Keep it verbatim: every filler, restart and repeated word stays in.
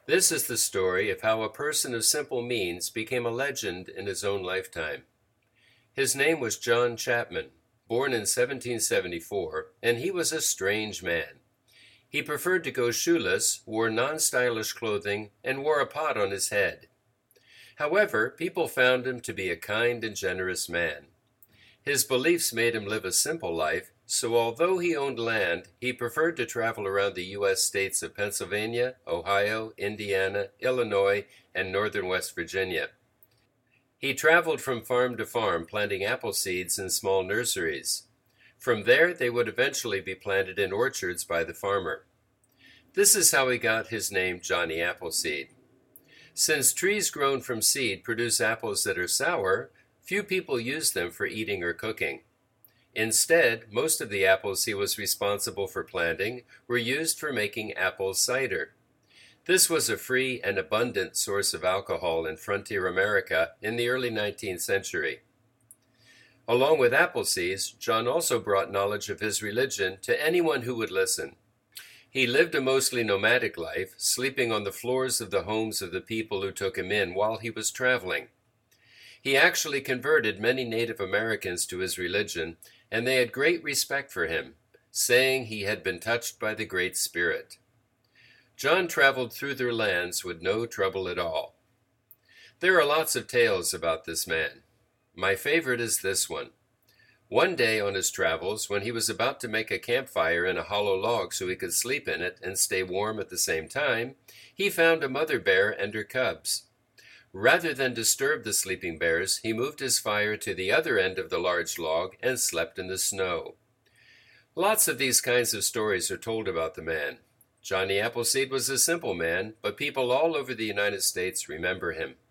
This is the story of how a person of simple means became a legend in his own lifetime. His name was John Chapman, born in seventeen seventy-four, and he was a strange man. He preferred to go shoeless, wore non-stylish clothing, and wore a pot on his head. However, people found him to be a kind and generous man. His beliefs made him live a simple life, so although he owned land, he preferred to travel around the U S states of Pennsylvania, Ohio, Indiana, Illinois, and northern West Virginia. He traveled from farm to farm planting apple seeds in small nurseries. From there, they would eventually be planted in orchards by the farmer. This is how he got his name Johnny Appleseed. Since trees grown from seed produce apples that are sour, few people use them for eating or cooking. Instead, most of the apples he was responsible for planting were used for making apple cider. This was a free and abundant source of alcohol in frontier America in the early nineteenth century. Along with apple seeds, John also brought knowledge of his religion to anyone who would listen. He lived a mostly nomadic life, sleeping on the floors of the homes of the people who took him in while he was traveling. He actually converted many Native Americans to his religion, and they had great respect for him, saying he had been touched by the Great Spirit. John traveled through their lands with no trouble at all. There are lots of tales about this man. My favorite is this one. One day on his travels, when he was about to make a campfire in a hollow log so he could sleep in it and stay warm at the same time, he found a mother bear and her cubs. Rather than disturb the sleeping bears, he moved his fire to the other end of the large log and slept in the snow. Lots of these kinds of stories are told about the man. Johnny Appleseed was a simple man, but people all over the United States remember him.